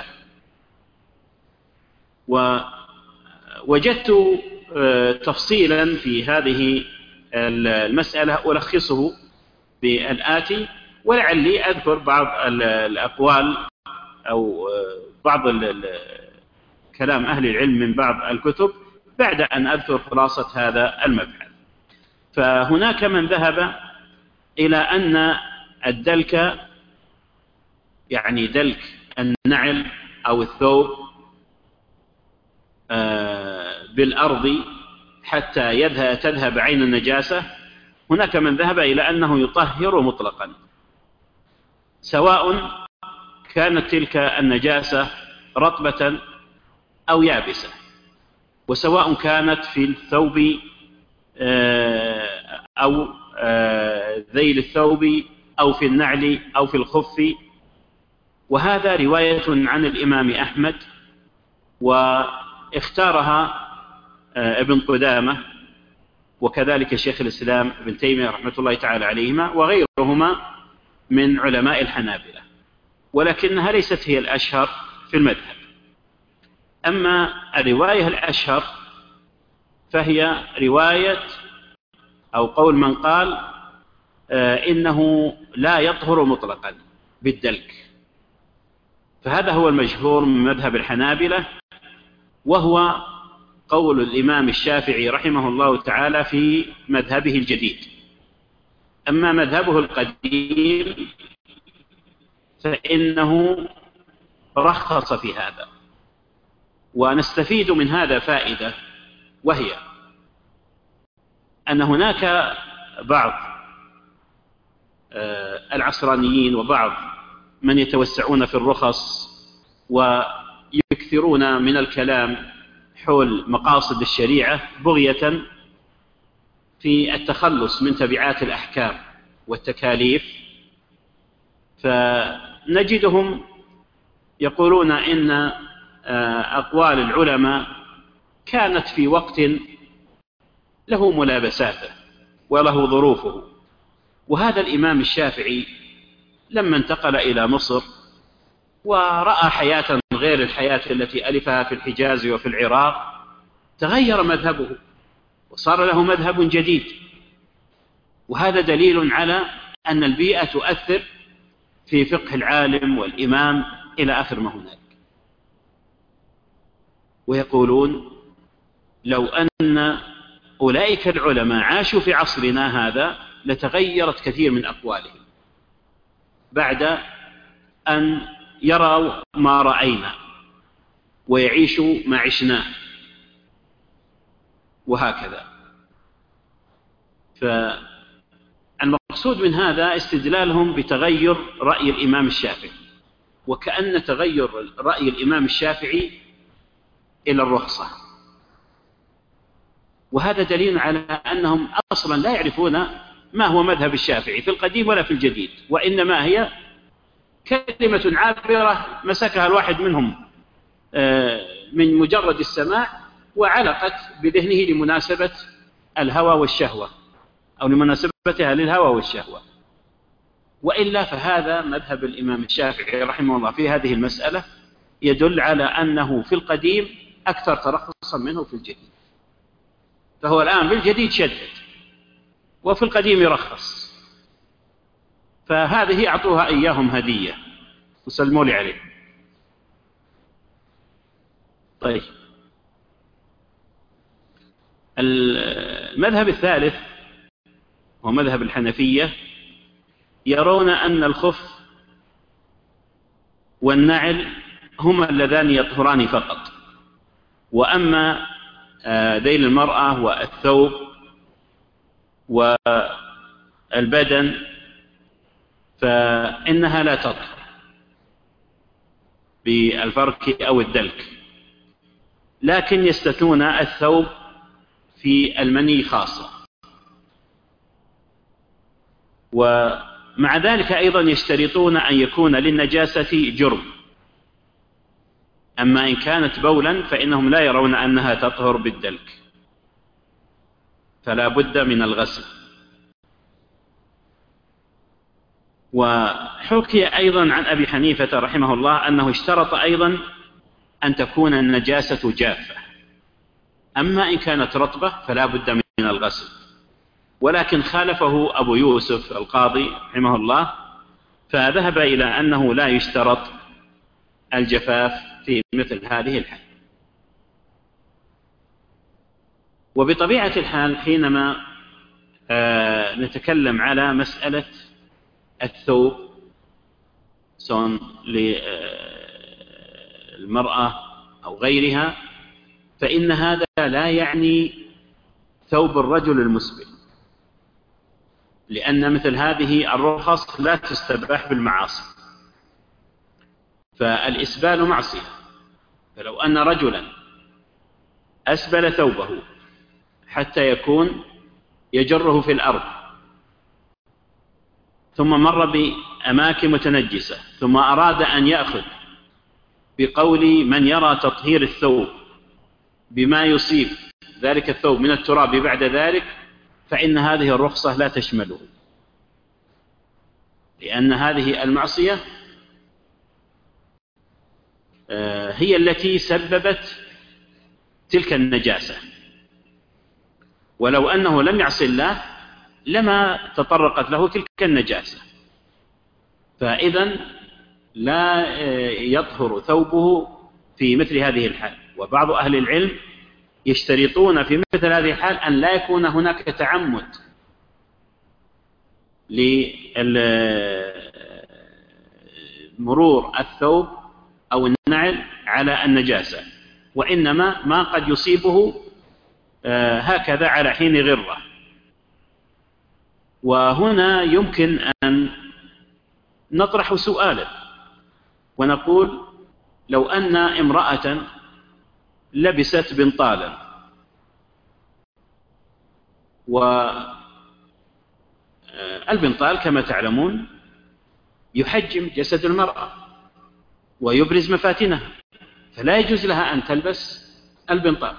ووجدت تفصيلا في هذه المسألة ألخصه بالآتي، ولعلي أذكر بعض الأقوال أو بعض كلام أهل العلم من بعض الكتب بعد أن أذكر خلاصة هذا المبحث. فهناك من ذهب إلى أن الدلك، يعني دلك النعل أو الثوب بالأرض حتى يذهب تذهب عين النجاسة، هناك من ذهب إلى أنه يطهر مطلقا، سواء كانت تلك النجاسة رطبة أو يابسة، وسواء كانت في الثوب أو ذيل الثوب أو في النعل أو في الخف. وهذا رواية عن الإمام أحمد، واختارها ابن قدامة وكذلك شيخ الإسلام ابن تيمية رحمة الله تعالى عليهما وغيرهما من علماء الحنابلة، ولكنها ليست هي الأشهر في المذهب. أما الرواية الأشهر فهي رواية أو قول من قال إنه لا يطهر مطلقا بالدلك، فهذا هو المشهور من مذهب الحنابلة، وهو قول الإمام الشافعي رحمه الله تعالى في مذهبه الجديد. أما مذهبه القديم فإنه رخص في هذا. ونستفيد من هذا فائدة، وهي أن هناك بعض العصرانيين وبعض من يتوسعون في الرخص ويكثرون من الكلام حول مقاصد الشريعة بغية في التخلص من تبعات الأحكام والتكاليف، فنجدهم يقولون إن أقوال العلماء كانت في وقت له ملابساته وله ظروفه. وهذا الإمام الشافعي لما انتقل إلى مصر ورأى حياة غير الحياة التي ألفها في الحجاز وفي العراق، تغير مذهبه وصار له مذهب جديد. وهذا دليل على أن البيئة تؤثر في فقه العالم والإمام إلى آخر ما هناك. ويقولون لو أن أولئك العلماء عاشوا في عصرنا هذا لتغيرت كثير من أقوالهم بعد أن يروا ما رأينا ويعيشوا ما عشناه، وهكذا. فالمقصود من هذا استدلالهم بتغير رأي الإمام الشافعي، وكأن تغير رأي الإمام الشافعي إلى الرخصة، وهذا دليل على أنهم أصلا لا يعرفون ما هو مذهب الشافعي في القديم ولا في الجديد، وإنما هي كلمة عابرة مسكها الواحد منهم من مجرد السماع وعلقت بذهنه لمناسبة الهوى والشهوة أو لمناسبتها للهوى والشهوة. وإلا فهذا مذهب الإمام الشافعي رحمه الله في هذه المسألة يدل على أنه في القديم أكثر ترخصا منه في الجديد، فهو الآن في الجديد شدد وفي القديم يرخص، فهذه أعطوها إياهم هدية وسلموا لي عليه. طيب، المذهب الثالث هو مذهب الحنفية، يرون أن الخف والنعل هما اللذان يطهران فقط، وأما ذيل المرأة والثوب والبدن فإنها لا تطهر بالفرك أو الدلك، لكن يستثنون الثوب في المني خاصة. ومع ذلك أيضا يشترطون أن يكون للنجاسة جرم، أما إن كانت بولا فإنهم لا يرون أنها تطهر بالدلك، فلا بد من الغسل. وحكي أيضا عن أبي حنيفة رحمه الله أنه اشترط أيضا أن تكون النجاسة جافة، أما إن كانت رطبة فلا بد من الغسل. ولكن خالفه أبو يوسف القاضي رحمه الله، فذهب إلى أنه لا يشترط الجفاف في مثل هذه الحال. وبطبيعة الحال حينما آه نتكلم على مسألة الثوب سواء للمرأة أو غيرها، فإن هذا لا يعني ثوب الرجل المسبل، لأن مثل هذه الرخص لا تستباح بالمعاصي، فالإسبال معصية. فلو أن رجلا أسبل ثوبه حتى يكون يجره في الأرض ثم مر بأماكن متنجسة ثم أراد أن يأخذ بقول من يرى تطهير الثوب بما يصيب ذلك الثوب من التراب بعد ذلك، فإن هذه الرخصة لا تشمله، لأن هذه المعصية هي التي سببت تلك النجاسة، ولو أنه لم يعص الله لما تطرقت له تلك النجاسة. فإذن لا يطهر ثوبه في مثل هذه الحال. وبعض أهل العلم يشترطون في مثل هذه الحال أن لا يكون هناك تعمد لمرور الثوب أو النعل على النجاسة، وإنما ما قد يصيبه هكذا على حين غرة. وهنا يمكن أن نطرح سؤالا ونقول لو أن امرأة لبست بنطالا والبنطال كما تعلمون يحجم جسد المرأة ويبرز مفاتنها، فلا يجوز لها أن تلبس البنطال،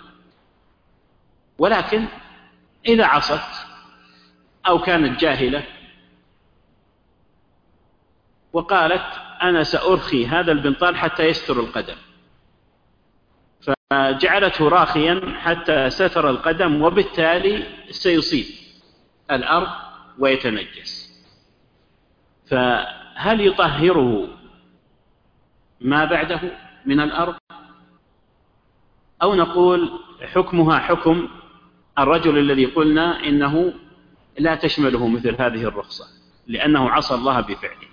ولكن إذا عصت أو كانت جاهلة وقالت أنا سأرخي هذا البنطال حتى يستر القدم، فجعلته راخيا حتى ستر القدم وبالتالي سيصيب الأرض ويتنجس، فهل يطهره ما بعده من الأرض، أو نقول حكمها حكم الرجل الذي قلنا إنه لا تشمله مثل هذه الرخصة لأنه عصى الله بفعله؟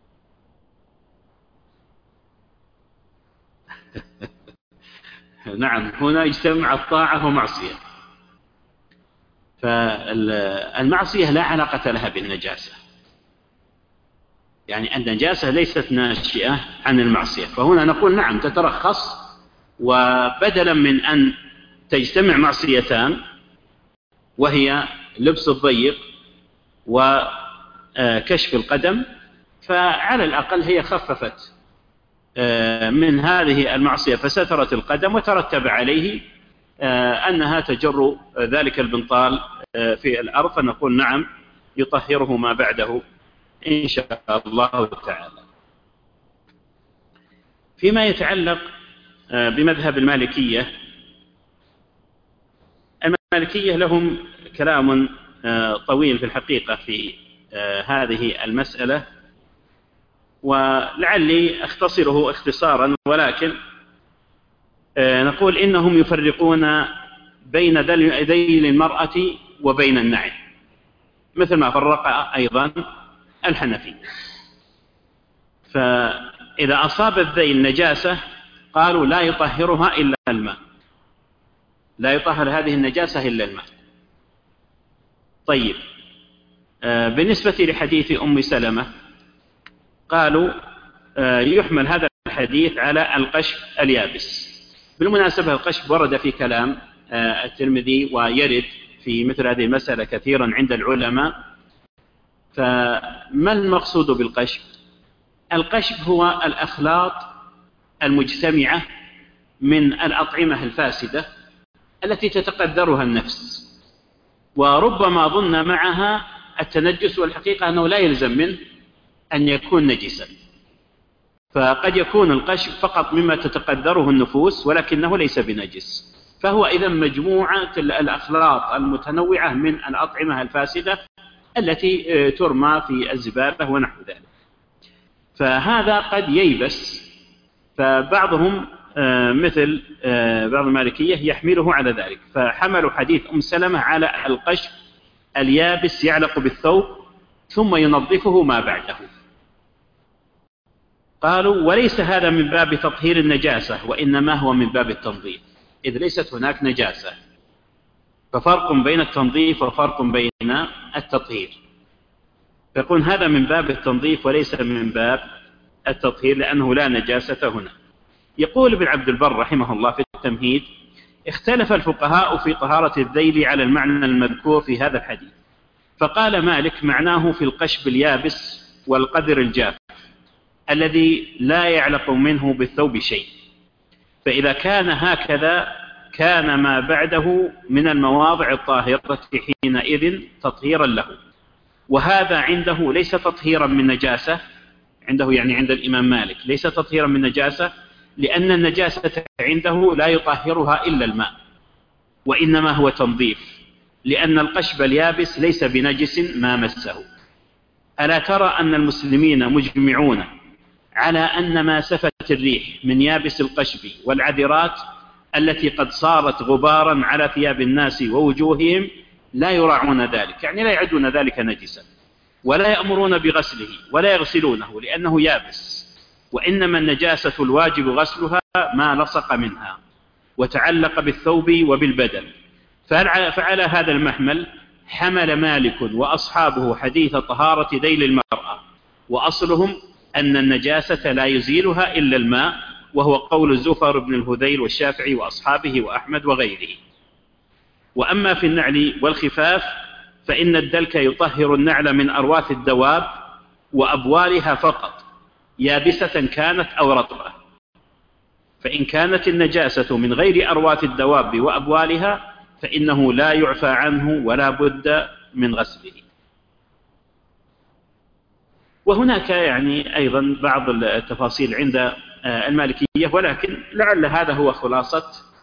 نعم، هنا يجتمع الطاعة ومعصية. فالمعصية لا علاقة لها بالنجاسة، يعني النجاسة ليست ناشئة عن المعصية. فهنا نقول نعم تترخص، وبدلا من أن تجتمع معصيتان وهي لبس الضيق وكشف القدم، فعلى الأقل هي خففت من هذه المعصية فسترت القدم، وترتب عليه أنها تجر ذلك البنطال في الأرض، فنقول نعم يطهره ما بعده إن شاء الله تعالى. فيما يتعلق بمذهب المالكية، المالكية لهم كلام طويل في الحقيقة في هذه المسألة، ولعلي أختصره اختصارا، ولكن نقول إنهم يفرقون بين ذيل المرأة وبين النعل، مثل ما فرق أيضا الحنفي. فإذا أصاب الذيل نجاسة قالوا لا يطهرها إلا الماء، لا يطهر هذه النجاسة إلا الماء. طيب، بالنسبة لحديث أم سلمة قالوا يحمل هذا الحديث على القشف اليابس. بالمناسبة القشف ورد في كلام الترمذي ويرد في مثل هذه المسألة كثيرا عند العلماء. فما المقصود بالقشف؟ القشف هو الأخلاط المجتمعة من الأطعمة الفاسدة التي تتقدرها النفس، وربما ظن معها التنجس، والحقيقة أنه لا يلزم منه أن يكون نجسا. فقد يكون القشف فقط مما تتقدره النفوس ولكنه ليس بنجس، فهو إذا مجموعة الأخلاط المتنوعة من الأطعمة الفاسدة التي ترمى في الزبالة ونحو ذلك. فهذا قد ييبس، فبعضهم مثل بعض المالكية يحمله على ذلك، فحملوا حديث أم سلمة على القشف اليابس يعلق بالثوب ثم ينظفه ما بعده. قالوا وليس هذا من باب تطهير النجاسة، وإنما هو من باب التنظيف، إذ ليست هناك نجاسة. ففرق بين التنظيف وفرق بين التطهير، فيكون هذا من باب التنظيف وليس من باب التطهير لأنه لا نجاسة هنا. يقول ابن عبد البر رحمه الله في التمهيد: اختلف الفقهاء في طهارة الذيل على المعنى المذكور في هذا الحديث، فقال مالك معناه في القشب اليابس والقدر الجاف الذي لا يعلق منه بالثوب شيء، فإذا كان هكذا كان ما بعده من المواضع الطاهرة حينئذ تطهيرا له، وهذا عنده ليس تطهيرا من نجاسة، عنده يعني عند الإمام مالك ليس تطهيرا من نجاسة، لأن النجاسة عنده لا يطهرها إلا الماء، وإنما هو تنظيف، لأن القشب اليابس ليس بنجس ما مسه. ألا ترى أن المسلمين مجمعون على أن ما سفت الريح من يابس القشب والعذرات التي قد صارت غبارا على ثياب الناس ووجوههم لا يراعون ذلك، يعني لا يعدون ذلك نجسا، ولا يأمرون بغسله ولا يغسلونه لأنه يابس، وإنما النجاسة الواجب غسلها ما لصق منها وتعلق بالثوب وبالبدن. فعلى هذا المحمل حمل مالك وأصحابه حديث طهارة ذيل المرأة، وأصلهم أن النجاسة لا يزيلها إلا الماء، وهو قول الزفر بن الهذيل والشافعي وأصحابه وأحمد وغيره. وأما في النعل والخفاف فإن الدلك يطهر النعل من أرواث الدواب وأبوالها فقط، يابسة كانت أو رطبة، فإن كانت النجاسة من غير أرواث الدواب وأبوالها فإنه لا يعفى عنه ولا بد من غسله. وهناك يعني أيضا بعض التفاصيل عند المالكية، ولكن لعل هذا هو خلاصة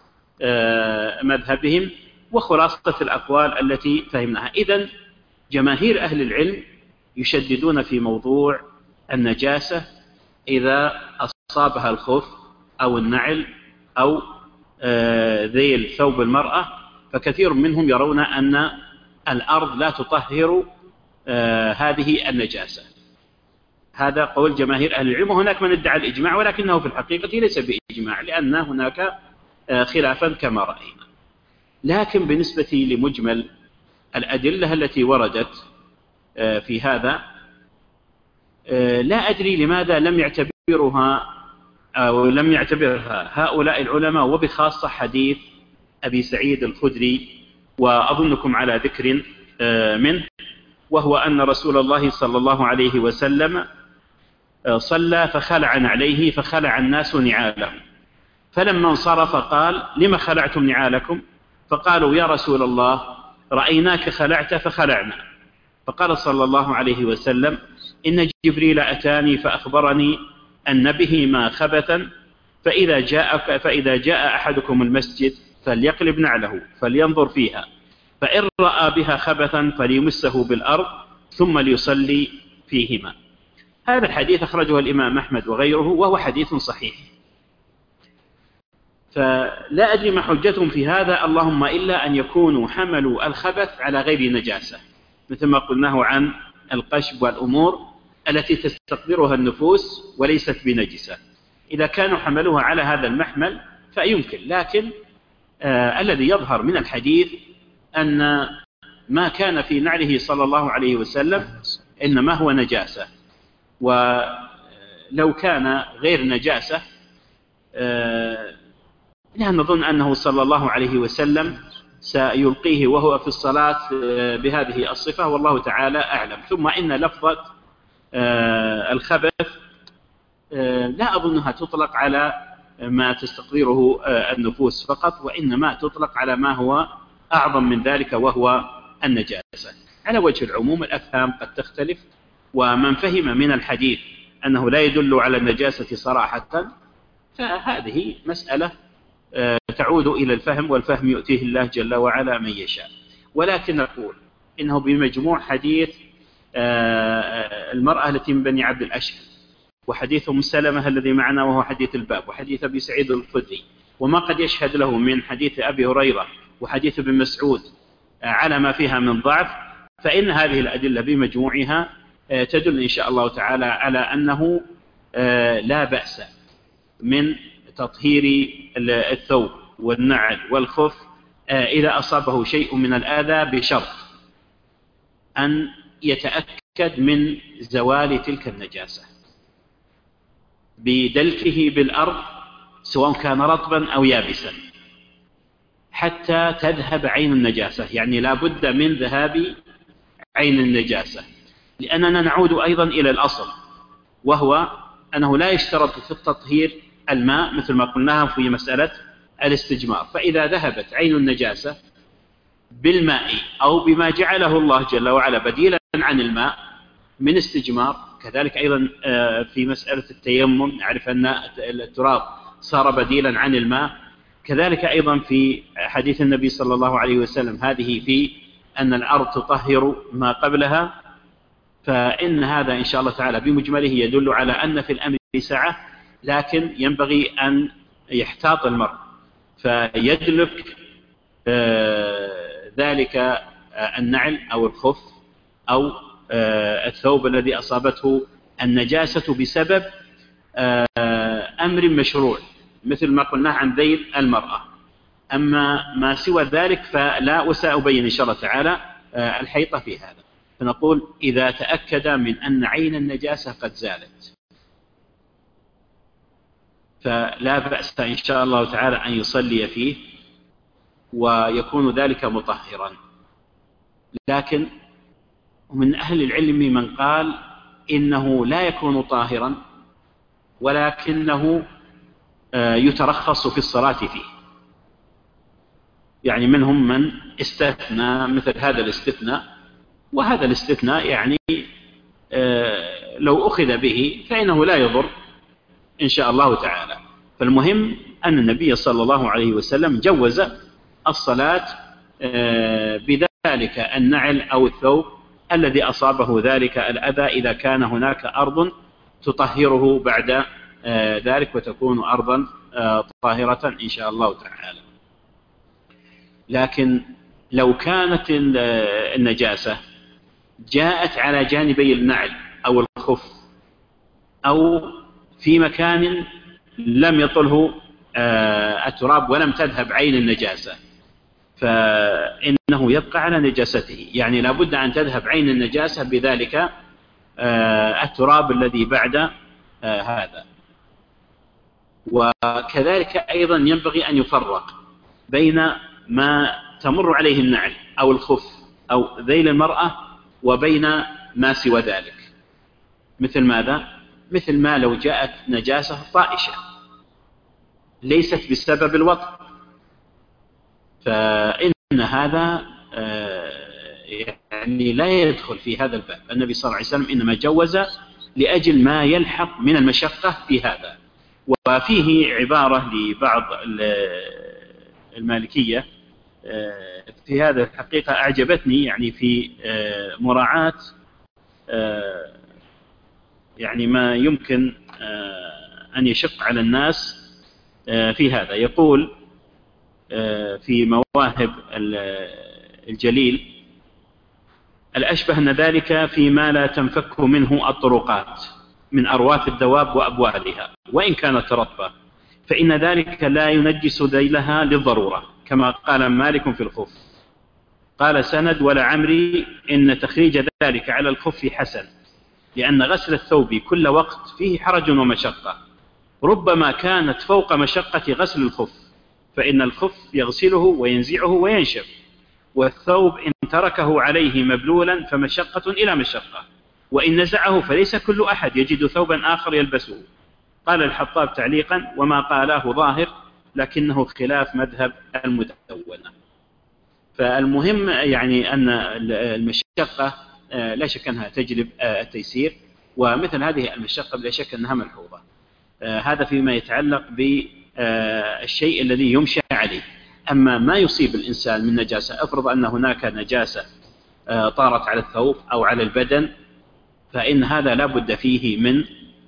مذهبهم وخلاصة الأقوال التي فهمناها. إذن جماهير أهل العلم يشددون في موضوع النجاسة إذا أصابها الخف أو النعل أو ذيل ثوب المرأة، فكثير منهم يرون أن الأرض لا تطهر هذه النجاسة. هذا قول جماهير أهل العلم، وهناك من ادعى الإجماع ولكنه في الحقيقة ليس بإجماع، لأن هناك خلافا كما رأينا. لكن بالنسبة لمجمل الأدلة التي وردت في هذا لا أدري لماذا لم يعتبرها أو لم يعتبرها هؤلاء العلماء، وبخاصة حديث أبي سعيد الخدري، وأظنكم على ذكر منه، وهو أن رسول الله صلى الله عليه وسلم صلى فخلع نعليه فخلع الناس نعالهم، فلما انصرف قال: لما خلعتم نعالكم؟ فقالوا: يا رسول الله رأيناك خلعت فخلعنا. فقال صلى الله عليه وسلم: إن جبريل أتاني فأخبرني أن بهما خبثا، فإذا جاء, فإذا جاء أحدكم المسجد فليقلب نعله فلينظر فيها، فإن رأى بها خبثا فليمسه بالأرض ثم ليصلي فيهما. هذا الحديث أخرجه الإمام أحمد وغيره، وهو حديث صحيح. فلا أدري ما حجتهم في هذا، اللهم إلا أن يكونوا حملوا الخبث على غير نجاسة، مثل ما قلناه عن القشب والأمور التي تستقدرها النفوس وليست بنجسة. إذا كانوا حملوها على هذا المحمل فيمكن، لكن آه الذي يظهر من الحديث أن ما كان في نعله صلى الله عليه وسلم إنما هو نجاسة، ولو كان غير نجاسة آه لا نظن أنه صلى الله عليه وسلم سيلقيه وهو في الصلاة بهذه الصفة، والله تعالى أعلم. ثم إن لفظة الخبث لا أظنها تطلق على ما تستقدره النفوس فقط، وإنما تطلق على ما هو أعظم من ذلك وهو النجاسة. على وجه العموم الأفهام قد تختلف، ومن فهم من الحديث أنه لا يدل على النجاسة صراحة فهذه مسألة تعود إلى الفهم، والفهم يؤتيه الله جل وعلا من يشاء. ولكن نقول إنه بمجموع حديث المرأة التي من بني عبد الأشهر، وحديث أم سلمة الذي معنا وهو حديث الباب، وحديث أبي سعيد الخدري، وما قد يشهد له من حديث أبي هريرة وحديث ابن مسعود على ما فيها من ضعف، فإن هذه الأدلة بمجموعها تدل إن شاء الله تعالى على أنه لا بأس من تطهير الثوب والنعل والخف إذا أصابه شيء من الآذى، بشرط أن يتأكد من زوال تلك النجاسة بدلكه بالأرض سواء كان رطبا أو يابسا حتى تذهب عين النجاسة، يعني لا بد من ذهاب عين النجاسة، لأننا نعود أيضا إلى الأصل، وهو أنه لا يشترط في التطهير الماء مثل ما قلناها في مسألة الاستجمار. فإذا ذهبت عين النجاسة بالماء أو بما جعله الله جل وعلا بديلا عن الماء من استجمار، كذلك أيضا في مسألة التيمم نعرف أن التراب صار بديلا عن الماء، كذلك أيضا في حديث النبي صلى الله عليه وسلم هذه في أن الأرض تطهر ما قبلها، فإن هذا إن شاء الله تعالى بمجمله يدل على أن في الأمر سعة، لكن ينبغي أن يحتاط المرء فيدلك ذلك النعل أو الخف أو الثوب الذي أصابته النجاسة بسبب أمر مشروع مثل ما قلنا عن ذيل المرأة. أما ما سوى ذلك فلا، وسأبين إن شاء الله تعالى الحيطة في هذا. فنقول إذا تأكد من أن عين النجاسة قد زالت فلا بأس إن شاء الله تعالى أن يصلي فيه ويكون ذلك مطهرا. لكن من أهل العلم من قال إنه لا يكون طاهرا ولكنه يترخص في الصلاة فيه، يعني منهم من استثنى مثل هذا الاستثناء، وهذا الاستثناء يعني لو أخذ به فإنه لا يضر إن شاء الله تعالى. فالمهم أن النبي صلى الله عليه وسلم جوز الصلاة بذلك النعل أو الثوب الذي أصابه ذلك الأذى إذا كان هناك أرض تطهره بعد ذلك وتكون أرضا طاهرة إن شاء الله تعالى. لكن لو كانت النجاسة جاءت على جانبي النعل أو الخف أو في مكان لم يطله التراب ولم تذهب عين النجاسة فإنه يبقى على نجاسته، يعني لابد أن تذهب عين النجاسة بذلك التراب الذي بعد هذا. وكذلك أيضا ينبغي أن يفرق بين ما تمر عليه النعل أو الخف أو ذيل المرأة وبين ما سوى ذلك. مثل ماذا؟ مثل ما لو جاءت نجاسة طائشة ليست بسبب الوطء، فإن هذا يعني لا يدخل في هذا الباب. النبي صلى الله عليه وسلم إنما جوز لأجل ما يلحق من المشقة في هذا. وفيه عبارة لبعض المالكية في هذا الحقيقة أعجبتني، يعني في مراعاة يعني ما يمكن أن يشق على الناس في هذا. يقول في مواهب الجليل: الأشبه أن ذلك فيما لا تنفك منه الطرقات من أرواث الدواب وأبوالها وإن كانت رطبة، فإن ذلك لا ينجس ذيلها للضرورة، كما قال مالك في الخف. قال سند: ولا عمري إن تخريج ذلك على الخف حسن، لأن غسل الثوب كل وقت فيه حرج ومشقة، ربما كانت فوق مشقة غسل الخف، فإن الخف يغسله وينزعه وينشف، والثوب إن تركه عليه مبلولا فمشقة إلى مشقة، وإن نزعه فليس كل أحد يجد ثوبا آخر يلبسه. قال الحطاب تعليقا: وما قاله ظاهر لكنه خلاف مذهب المدونة. فالمهم يعني أن المشقة لا شك أنها تجلب التيسير، ومثل هذه المشقة بلا شك أنها ملحوظة. هذا فيما يتعلق بالشيء الذي يمشى عليه. أما ما يصيب الإنسان من نجاسة، أفرض أن هناك نجاسة طارت على الثوب أو على البدن، فإن هذا لا بد فيه من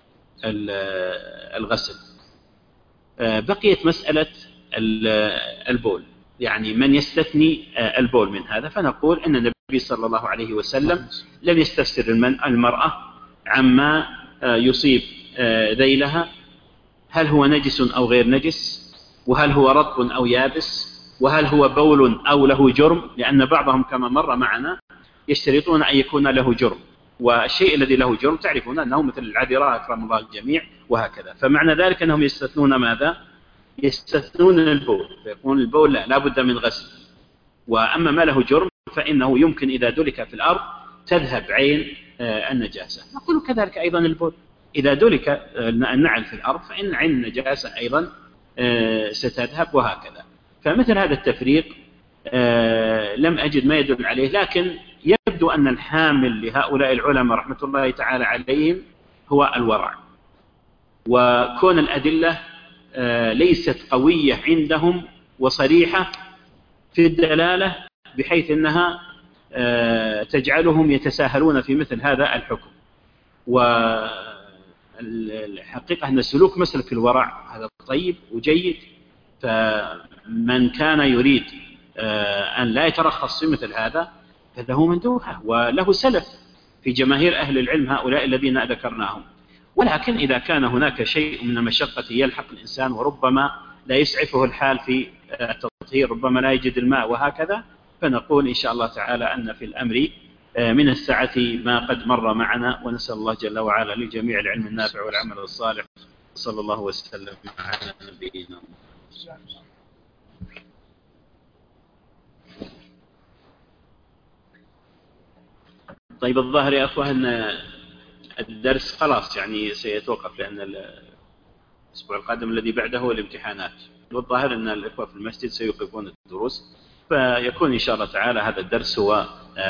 الغسل. بقيت مسألة البول، يعني من يستثني البول من هذا، فنقول أن النبي صلى الله عليه وسلم لم يستفسر المرأة عما يصيب ذيلها، هل هو نجس أو غير نجس، وهل هو رطب أو يابس، وهل هو بول أو له جرم، لأن بعضهم كما مر معنا يشترطون أن يكون له جرم، والشيء الذي له جرم تعرفون أنه مثل العذراء أكرم الله الجميع وهكذا. فمعنى ذلك أنهم يستثنون ماذا؟ يستثنون البول، فيكون البول لا, لا بد من غسل. وأما ما له جرم فإنه يمكن إذا دلك في الأرض تذهب عين النجاسة. نقول كذلك أيضا البول، إذا دلك النعل في الأرض فإن عين النجاسة أيضا ستذهب وهكذا. فمثل هذا التفريق لم أجد ما يدل عليه، لكن يبدو أن الحامل لهؤلاء العلماء رحمة الله تعالى عليهم هو الورع، وكون الأدلة ليست قوية عندهم وصريحة في الدلالة بحيث أنها تجعلهم يتساهلون في مثل هذا الحكم. والحقيقة أن سلوك مسلك الورع هذا طيب وجيد، فمن كان يريد أن لا يترخص في مثل هذا فله مندوحة وله سلف في جماهير أهل العلم هؤلاء الذين ذكرناهم. ولكن إذا كان هناك شيء من المشقة يلحق الإنسان وربما لا يسعفه الحال في التطهير، ربما لا يجد الماء وهكذا، فنقول إن شاء الله تعالى أن في الأمر من السعة ما قد مر معنا، ونسأل الله جل وعلا للجميع العلم النافع والعمل الصالح، صلى الله وسلم على نبينا. طيب الظاهر يا أخوة أن الدرس خلاص يعني سيتوقف، لأن الأسبوع القادم الذي بعده هو الامتحانات، والظاهر أن الإخوة في المسجد سيوقفون الدروس، فيكون إن شاء الله تعالى هذا الدرس هو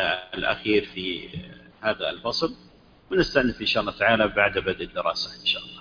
الأخير في هذا الفصل، ونستأنف إن شاء الله تعالى بعد بدء الدراسة إن شاء الله.